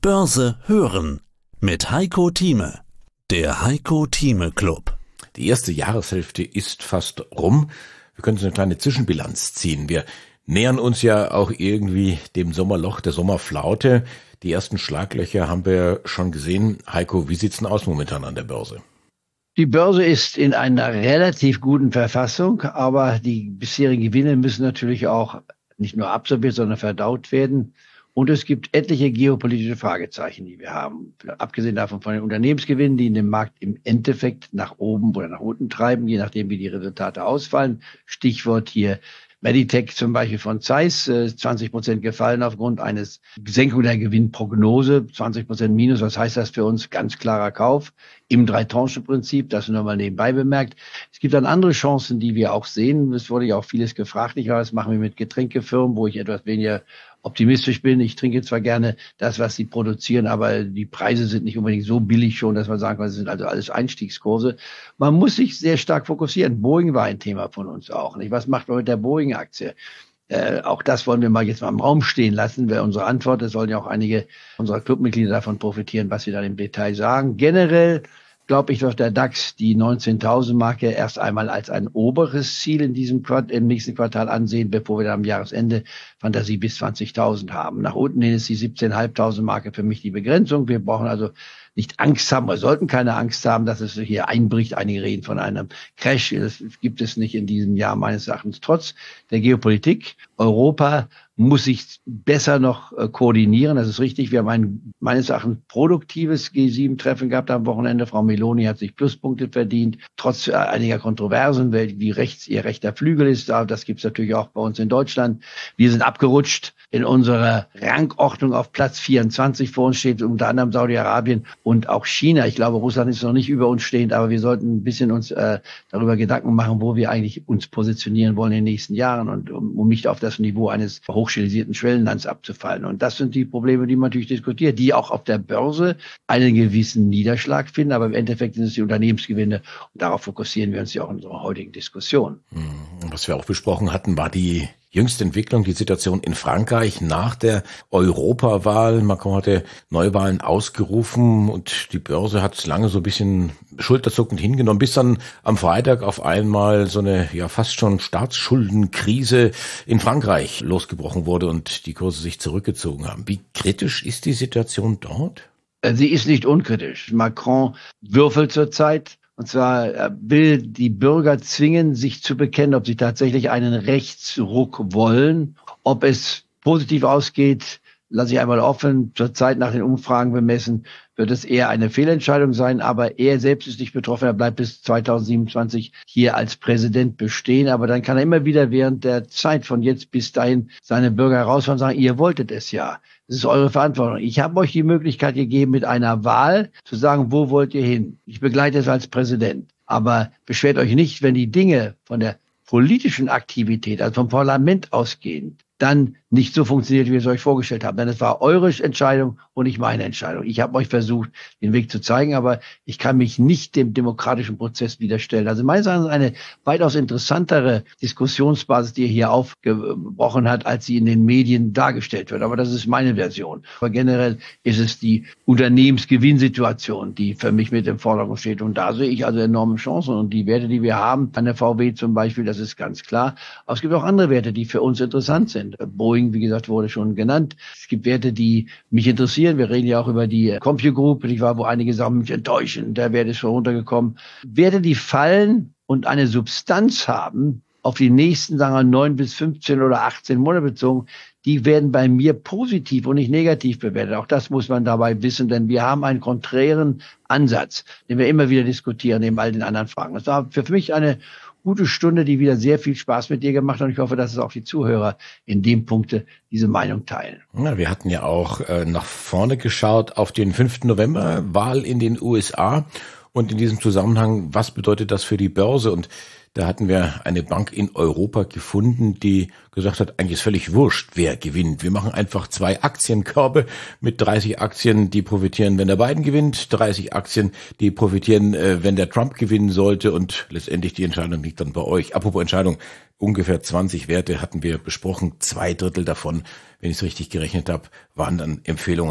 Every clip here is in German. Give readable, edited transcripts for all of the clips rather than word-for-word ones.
Börse hören mit Heiko Thieme. Der Heiko Thieme Club. Die erste Jahreshälfte ist fast rum. Wir können so eine kleine Zwischenbilanz ziehen. Wir nähern uns ja auch irgendwie dem Sommerloch, der Sommerflaute. Die ersten Schlaglöcher haben wir schon gesehen. Heiko, wie sieht's denn aus momentan an der Börse? Die Börse ist in einer relativ guten Verfassung, aber die bisherigen Gewinne müssen natürlich auch nicht nur absorbiert, sondern verdaut werden. Und es gibt etliche geopolitische Fragezeichen, die wir haben. Abgesehen davon von den Unternehmensgewinnen, die in dem Markt im Endeffekt nach oben oder nach unten treiben, je nachdem, wie die Resultate ausfallen. Stichwort hier Meditech zum Beispiel von Zeiss, 20% gefallen aufgrund eines Senkung der Gewinnprognose, 20% Minus. Was heißt das für uns? Ganz klarer Kauf im Drei-Tranchen-Prinzip, das nur mal nebenbei bemerkt. Es gibt dann andere Chancen, die wir auch sehen. Es wurde ja auch vieles gefragt. Ich weiß, das machen wir mit Getränkefirmen, wo ich etwas weniger optimistisch bin. Ich trinke zwar gerne das, was sie produzieren, aber die Preise sind nicht unbedingt so billig schon, dass man sagen kann, das sind also alles Einstiegskurse. Man muss sich sehr stark fokussieren. Boeing war ein Thema von uns auch, nicht? Was macht man mit der Boeing-Aktie? Auch das wollen wir mal jetzt mal im Raum stehen lassen. Wäre unsere Antwort. Es sollen ja auch einige unserer Clubmitglieder davon profitieren, was sie dann im Detail sagen. Generell glaube ich, dass der DAX die 19.000-Marke erst einmal als ein oberes Ziel im nächsten Quartal ansehen, bevor wir dann am Jahresende Fantasie bis 20.000 haben. Nach unten hin ist die 17.500-Marke für mich die Begrenzung. Wir brauchen also nicht Angst haben, wir sollten keine Angst haben, dass es hier einbricht. Einige reden von einem Crash. Das gibt es nicht in diesem Jahr meines Erachtens. Trotz der Geopolitik. Europa muss sich besser noch koordinieren. Das ist richtig. Wir haben ein meines Erachtens produktives G7-Treffen gehabt am Wochenende. Frau Meloni hat sich Pluspunkte verdient, trotz einiger Kontroversen, wie rechts ihr rechter Flügel ist. Das gibt es natürlich auch bei uns in Deutschland. Wir sind abgerutscht in unserer Rangordnung auf Platz 24. Vor uns steht unter anderem Saudi-Arabien und auch China. Ich glaube, Russland ist noch nicht über uns stehend, aber wir sollten ein bisschen uns darüber Gedanken machen, wo wir eigentlich uns positionieren wollen in den nächsten Jahren und um nicht auf das Niveau eines hochstilisierten Schwellenlands abzufallen. Und das sind die Probleme, die man natürlich diskutiert, die auch auf der Börse einen gewissen Niederschlag finden, aber im Endeffekt sind es die Unternehmensgewinne und darauf fokussieren wir uns ja auch in unserer heutigen Diskussion. Was wir auch besprochen hatten, war die jüngste Entwicklung, die Situation in Frankreich nach der Europawahl. Macron hatte Neuwahlen ausgerufen und die Börse hat lange so ein bisschen schulterzuckend hingenommen, bis dann am Freitag auf einmal so eine ja fast schon Staatsschuldenkrise in Frankreich losgebrochen wurde und die Kurse sich zurückgezogen haben. Wie kritisch ist die Situation dort? Sie ist nicht unkritisch. Macron würfelt zurzeit. Und zwar will die Bürger zwingen, sich zu bekennen, ob sie tatsächlich einen Rechtsruck wollen. Ob es positiv ausgeht, lasse ich einmal offen. Zurzeit nach den Umfragen bemessen, wird es eher eine Fehlentscheidung sein. Aber er selbst ist nicht betroffen. Er bleibt bis 2027 hier als Präsident bestehen. Aber dann kann er immer wieder während der Zeit von jetzt bis dahin seine Bürger herausfordern und sagen, ihr wolltet es ja. Das ist eure Verantwortung. Ich habe euch die Möglichkeit gegeben, mit einer Wahl zu sagen, wo wollt ihr hin? Ich begleite es als Präsident. Aber beschwert euch nicht, wenn die Dinge von der politischen Aktivität, also vom Parlament ausgehend, dann nicht so funktioniert, wie wir es euch vorgestellt haben. Denn es war eure Entscheidung und nicht meine Entscheidung. Ich habe euch versucht, den Weg zu zeigen, aber ich kann mich nicht dem demokratischen Prozess widerstellen. Also meines Erachtens eine weitaus interessantere Diskussionsbasis, die hier aufgebrochen hat, als sie in den Medien dargestellt wird. Aber das ist meine Version. Aber generell ist es die Unternehmensgewinnsituation, die für mich mit im Vordergrund steht. Und da sehe ich also enorme Chancen. Und die Werte, die wir haben, an der VW zum Beispiel, das ist ganz klar. Aber es gibt auch andere Werte, die für uns interessant sind. Boeing, wie gesagt, wurde schon genannt. Es gibt Werte, die mich interessieren. Wir reden ja auch über die CompuGroup, wo einige sagen, mich enttäuschen, der Wert ist schon runtergekommen. Werte, die fallen und eine Substanz haben, auf die nächsten, sagen wir, 9 bis 15 oder 18 Monate bezogen, die werden bei mir positiv und nicht negativ bewertet. Auch das muss man dabei wissen, denn wir haben einen konträren Ansatz, den wir immer wieder diskutieren, neben all den anderen Fragen. Das war für mich eine gute Stunde, die wieder sehr viel Spaß mit dir gemacht hat. Und ich hoffe, dass es auch die Zuhörer in dem Punkte diese Meinung teilen. Ja, wir hatten ja auch nach vorne geschaut auf den 5. November, Wahl in den USA. Und in diesem Zusammenhang, was bedeutet das für die Börse? Und da hatten wir eine Bank in Europa gefunden, die gesagt hat, eigentlich ist völlig wurscht, wer gewinnt. Wir machen einfach 2 Aktienkörbe mit 30 Aktien, die profitieren, wenn der Biden gewinnt, 30 Aktien, die profitieren, wenn der Trump gewinnen sollte und letztendlich die Entscheidung liegt dann bei euch. Apropos Entscheidung, ungefähr 20 Werte hatten wir besprochen, 2/3 davon, wenn ich es richtig gerechnet habe, waren dann Empfehlungen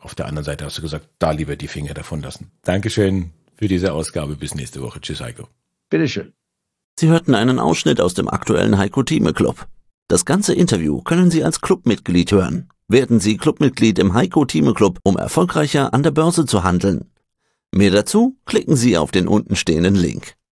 auf der anderen Seite hast du gesagt, da lieber die Finger davon lassen. Dankeschön für diese Ausgabe. Bis nächste Woche. Tschüss, Heiko. Bitteschön. Sie hörten einen Ausschnitt aus dem aktuellen Heiko Thieme Club. Das ganze Interview können Sie als Clubmitglied hören. Werden Sie Clubmitglied im Heiko Thieme Club, um erfolgreicher an der Börse zu handeln. Mehr dazu klicken Sie auf den untenstehenden Link.